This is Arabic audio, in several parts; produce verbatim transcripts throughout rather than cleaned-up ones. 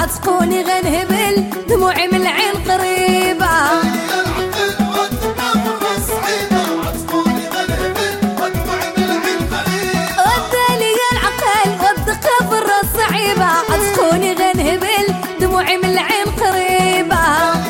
عتقوني غنهبل دموعي من العين قريبة ودالي العقل والدقة في الراس صعيبة عتقوني غنهبل دموعي من العين قريبة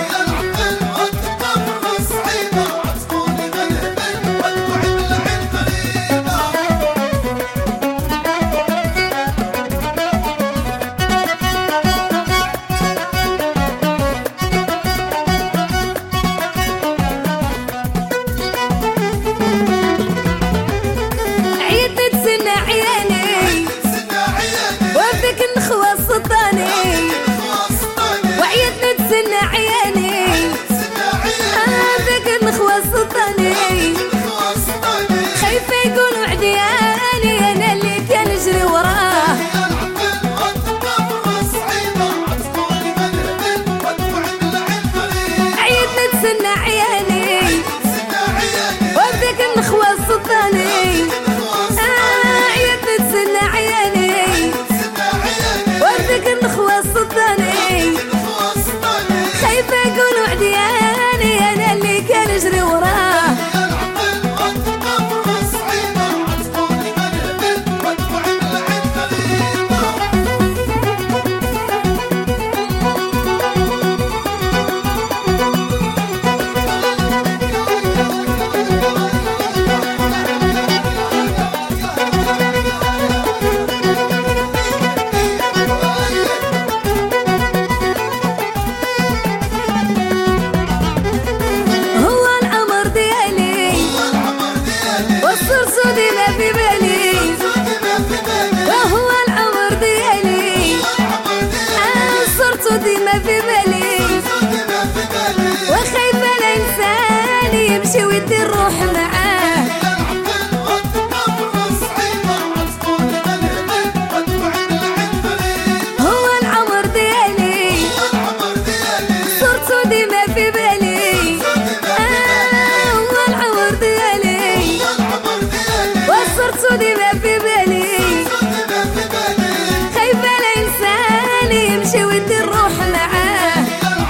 خايفة يقولوا عدياني أنا اللي كان أجري وراه عيد نتسنى عياني وبدك النخوة صداني عيد نتسنى عياني وبدك النخوة صداني خايفة يقولوا عدياني أنا اللي كان أجري وراه في بالي وهو العمر ديالي صرت ديما في بالي وخايفة الإنسان يمشي ويدي الروح معاه هو العمر ديالي صرت ديما في بالي هو العمر ديالي صرت ديما في بالي خايفة الإنسان يمشي ويدي الروح معاه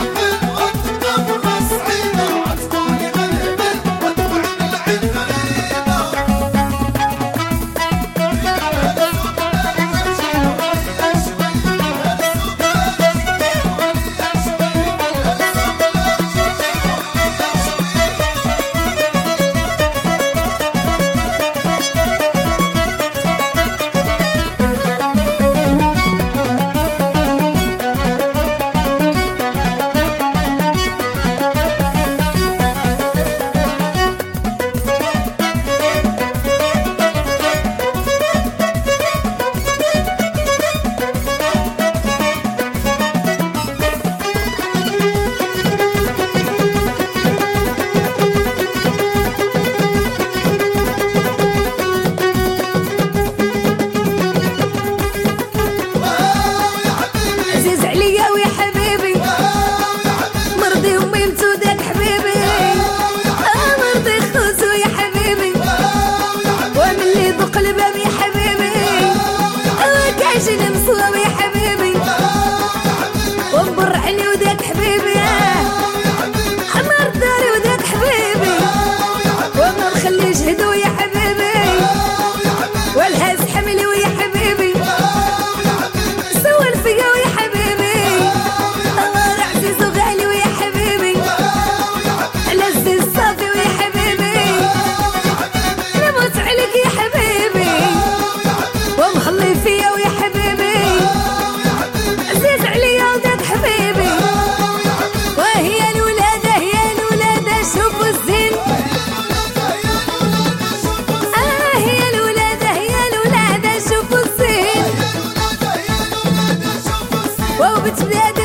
نمصوي حبيبي ومبرعني وداك حبيبي حمر داري وداك حبيبي وما نخليش هدو يا حبيبي والهز حملي ويا حبيبي سول فيا ويا حبيبي الله عزيز وغالي ويا حبيبي العزيز صافي ويا حبيبي نموت عليك يا حبيبي ومخلي فيا ويا حبيبي عزيز عليا وداك حبيبي وهي الولادة هي الولادة شوفوا الزين آه هي الولادة هي الولادة شوفوا الزين وبتبدأ